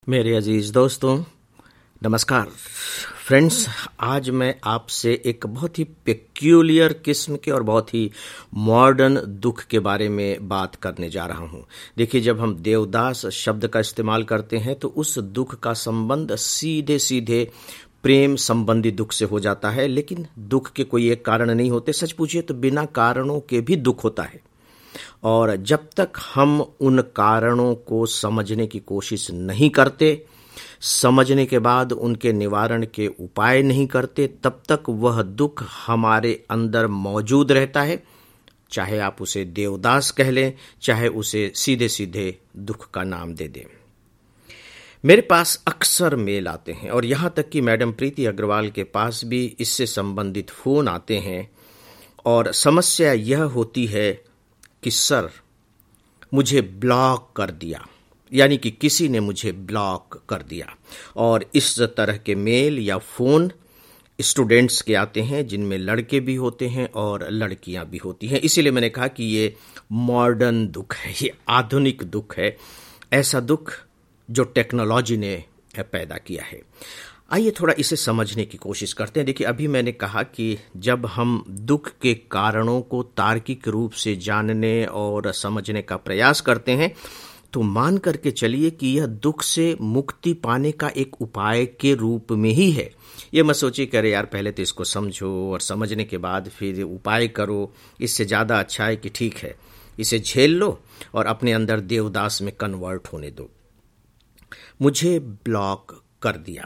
मेरे अजीज दोस्तों, नमस्कार फ्रेंड्स। आज मैं आपसे एक बहुत ही पेक्यूलियर किस्म के और बहुत ही मॉडर्न दुख के बारे में बात करने जा रहा हूं। देखिए, जब हम देवदास शब्द का इस्तेमाल करते हैं तो उस दुख का संबंध सीधे सीधे प्रेम संबंधी दुख से हो जाता है, लेकिन दुख के कोई एक कारण नहीं होते। सच पूछिए तो बिना कारणों के भी दुख होता है, और जब तक हम उन कारणों को समझने की कोशिश नहीं करते, समझने के बाद उनके निवारण के उपाय नहीं करते, तब तक वह दुख हमारे अंदर मौजूद रहता है। चाहे आप उसे देवदास कह लें, चाहे उसे सीधे सीधे दुख का नाम दे दें। मेरे पास अक्सर मेल आते हैं, और यहां तक कि मैडम प्रीति अग्रवाल के पास भी इससे संबंधित फोन आते हैं, और समस्या यह होती है कि सर, मुझे ब्लॉक कर दिया, यानी कि किसी ने मुझे ब्लॉक कर दिया। और इस तरह के मेल या फोन स्टूडेंट्स के आते हैं, जिनमें लड़के भी होते हैं और लड़कियां भी होती हैं। इसीलिए मैंने कहा कि ये मॉडर्न दुख है, ये आधुनिक दुख है, ऐसा दुख जो टेक्नोलॉजी ने पैदा किया है। आइए थोड़ा इसे समझने की कोशिश करते हैं। देखिए, अभी मैंने कहा कि जब हम दुख के कारणों को तार्किक रूप से जानने और समझने का प्रयास करते हैं, तो मान करके चलिए कि यह दुख से मुक्ति पाने का एक उपाय के रूप में ही है। ये मत सोचिए कि अरे यार, पहले तो इसको समझो और समझने के बाद फिर उपाय करो। इससे ज़्यादा अच्छा है कि ठीक है, इसे झेल लो और अपने अंदर देवदास में कन्वर्ट होने दो। मुझे ब्लॉक कर दिया,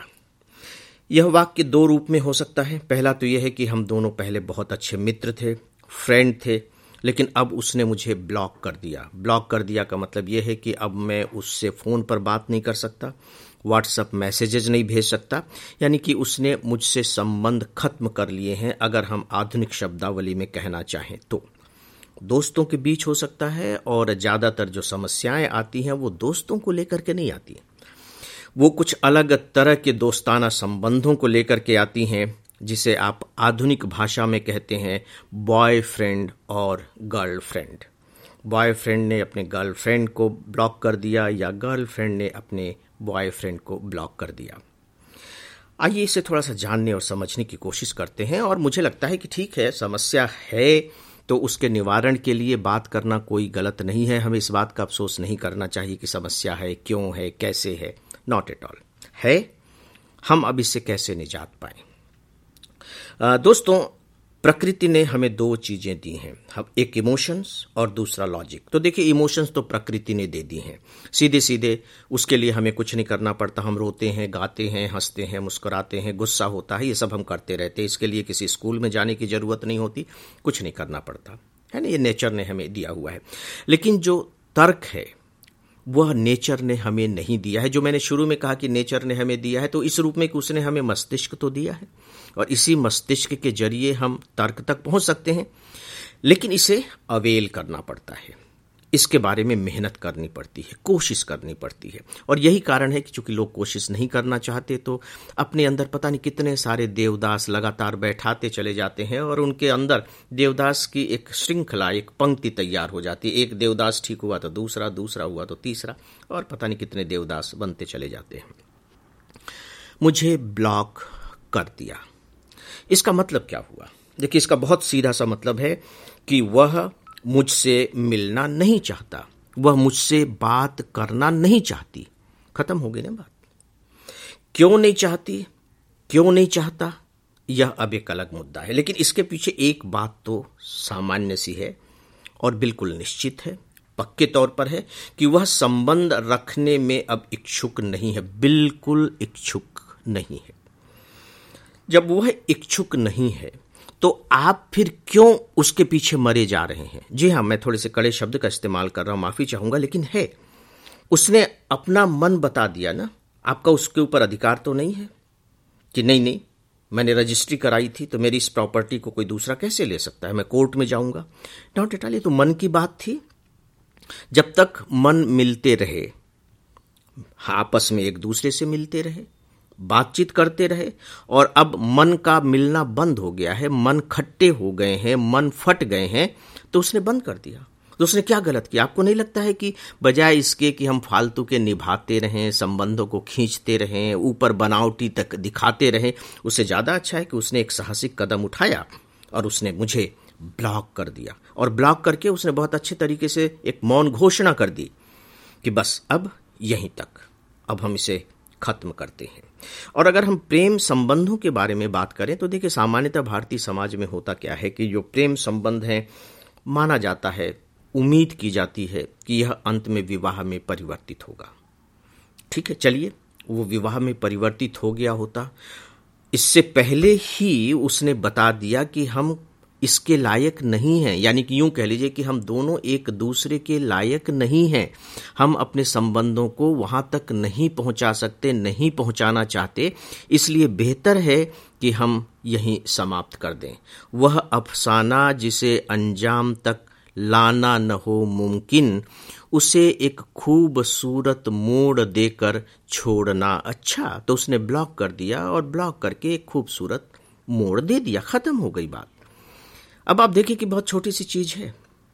यह वाक्य दो रूप में हो सकता है। पहला तो यह है कि हम दोनों पहले बहुत अच्छे मित्र थे, फ्रेंड थे, लेकिन अब उसने मुझे ब्लॉक कर दिया। ब्लॉक कर दिया का मतलब यह है कि अब मैं उससे फ़ोन पर बात नहीं कर सकता, व्हाट्सएप मैसेजेस नहीं भेज सकता, यानी कि उसने मुझसे संबंध खत्म कर लिए हैं, अगर हम आधुनिक शब्दावली में कहना चाहें तो। दोस्तों के बीच हो सकता है, और ज़्यादातर जो समस्याएं आती हैं वो दोस्तों को लेकर के नहीं आती हैं, वो कुछ अलग तरह के दोस्ताना संबंधों को लेकर के आती हैं, जिसे आप आधुनिक भाषा में कहते हैं बॉयफ्रेंड और गर्लफ्रेंड। बॉयफ्रेंड ने अपने गर्लफ्रेंड को ब्लॉक कर दिया, या गर्लफ्रेंड ने अपने बॉयफ्रेंड को ब्लॉक कर दिया। आइए इसे थोड़ा सा जानने और समझने की कोशिश करते हैं। और मुझे लगता है कि ठीक है, समस्या है तो उसके निवारण के लिए बात करना कोई गलत नहीं है। हमें इस बात का अफसोस नहीं करना चाहिए कि समस्या है, क्यों है, कैसे है। नॉट एट ऑल है, हम अब इससे कैसे निजात पाएं। दोस्तों, प्रकृति ने हमें दो चीजें दी हैं, एक इमोशंस और दूसरा लॉजिक। तो देखिए, इमोशंस तो प्रकृति ने दे दी हैं सीधे सीधे, उसके लिए हमें कुछ नहीं करना पड़ता। हम रोते हैं, गाते हैं, हंसते हैं, मुस्कुराते हैं, गुस्सा होता है, ये सब हम करते रहते हैं। इसके लिए किसी स्कूल में जाने की जरूरत नहीं होती, कुछ नहीं करना पड़ता है ना, ये नेचर ने हमें दिया हुआ है। लेकिन जो तर्क है वह नेचर ने हमें नहीं दिया है। जो मैंने शुरू में कहा कि नेचर ने हमें दिया है, तो इस रूप में कि उसने हमें मस्तिष्क तो दिया है, और इसी मस्तिष्क के जरिए हम तर्क तक पहुंच सकते हैं, लेकिन इसे अवेल करना पड़ता है, इसके बारे में मेहनत करनी पड़ती है, कोशिश करनी पड़ती है। और यही कारण है कि चूंकि लोग कोशिश नहीं करना चाहते, तो अपने अंदर पता नहीं कितने सारे देवदास लगातार बैठाते चले जाते हैं, और उनके अंदर देवदास की एक श्रृंखला, एक पंक्ति तैयार हो जाती है। एक देवदास ठीक हुआ तो दूसरा, दूसरा हुआ तो तीसरा, और पता नहीं कितने देवदास बनते चले जाते हैं। मुझे ब्लॉक कर दिया, इसका मतलब क्या हुआ? देखिए, इसका बहुत सीधा सा मतलब है कि वह मुझसे मिलना नहीं चाहता, वह मुझसे बात करना नहीं चाहती। खत्म हो गई ना बात। क्यों नहीं चाहती, क्यों नहीं चाहता, यह अब एक अलग मुद्दा है, लेकिन इसके पीछे एक बात तो सामान्य सी है और बिल्कुल निश्चित है, पक्के तौर पर है, कि वह संबंध रखने में अब इच्छुक नहीं है, बिल्कुल इच्छुक नहीं है। जब वह इच्छुक नहीं है, तो आप फिर क्यों उसके पीछे मरे जा रहे हैं? जी हाँ, मैं थोड़े से कड़े शब्द का इस्तेमाल कर रहा हूं, माफी चाहूंगा, लेकिन है, उसने अपना मन बता दिया ना। आपका उसके ऊपर अधिकार तो नहीं है कि नहीं, मैंने रजिस्ट्री कराई थी, तो मेरी इस प्रॉपर्टी को कोई दूसरा कैसे ले सकता है, मैं कोर्ट में जाऊंगा। नॉट एट ऑल, ये तो मन की बात थी। जब तक मन मिलते रहे, आपस में एक दूसरे से मिलते रहे, बातचीत करते रहे, और अब मन का मिलना बंद हो गया है, मन खट्टे हो गए हैं, मन फट गए हैं, तो उसने बंद कर दिया। तो उसने क्या गलत किया? आपको नहीं लगता है कि बजाय इसके कि हम फालतू के निभाते रहें, संबंधों को खींचते रहें, ऊपर बनावटी तक दिखाते रहें, उससे ज़्यादा अच्छा है कि उसने एक साहसिक कदम उठाया और उसने मुझे ब्लॉक कर दिया। और ब्लॉक करके उसने बहुत अच्छे तरीके से एक मौन घोषणा कर दी कि बस अब यहीं तक, अब हम इसे खत्म करते हैं। और अगर हम प्रेम संबंधों के बारे में बात करें तो देखिए, सामान्यतः भारतीय समाज में होता क्या है कि जो प्रेम संबंध है, माना जाता है, उम्मीद की जाती है कि यह अंत में विवाह में परिवर्तित होगा। ठीक है, चलिए, वो विवाह में परिवर्तित हो गया होता, इससे पहले ही उसने बता दिया कि हम इसके लायक नहीं हैं, यानी कि यूं कह लीजिए कि हम दोनों एक दूसरे के लायक नहीं हैं, हम अपने संबंधों को वहां तक नहीं पहुंचा सकते, नहीं पहुंचाना चाहते, इसलिए बेहतर है कि हम यहीं समाप्त कर दें। वह अफसाना जिसे अंजाम तक लाना न हो मुमकिन, उसे एक खूबसूरत मोड़ देकर छोड़ना अच्छा। तो उसने ब्लॉक कर दिया और ब्लॉक करके एक खूबसूरत मोड़ दे दिया, खत्म हो गई बात। अब आप देखिए कि बहुत छोटी सी चीज है,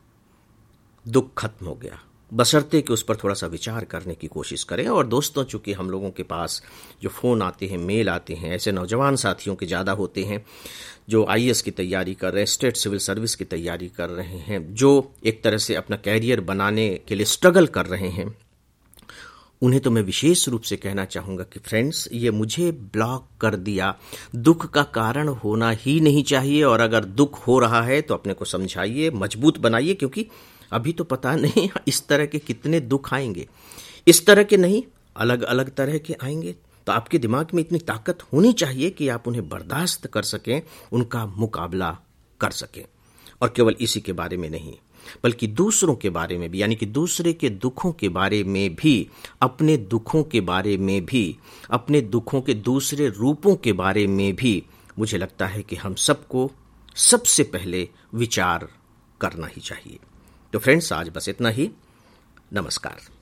दुख खत्म हो गया, बशर्ते कि उस पर थोड़ा सा विचार करने की कोशिश करें। और दोस्तों, चूंकि हम लोगों के पास जो फोन आते हैं, मेल आते हैं, ऐसे नौजवान साथियों के ज्यादा होते हैं जो आईएएस की तैयारी कर रहे हैं, स्टेट सिविल सर्विस की तैयारी कर रहे हैं, जो एक तरह से अपना कैरियर बनाने के लिए स्ट्रगल कर रहे हैं, उन्हें तो मैं विशेष रूप से कहना चाहूंगा कि फ्रेंड्स, ये मुझे ब्लॉक कर दिया दुख का कारण होना ही नहीं चाहिए। और अगर दुख हो रहा है तो अपने को समझाइए, मजबूत बनाइए, क्योंकि अभी तो पता नहीं इस तरह के कितने दुख आएंगे। इस तरह के नहीं, अलग अलग तरह के आएंगे। तो आपके दिमाग में इतनी ताकत होनी चाहिए कि आप उन्हें बर्दाश्त कर सकें, उनका मुकाबला कर सकें। और केवल इसी के बारे में नहीं, बल्कि दूसरों के बारे में भी, यानी कि दूसरे के दुखों के बारे में भी, अपने दुखों के बारे में भी, अपने दुखों के दूसरे रूपों के बारे में भी मुझे लगता है कि हम सबको सबसे पहले विचार करना ही चाहिए। तो फ्रेंड्स, आज बस इतना ही। नमस्कार।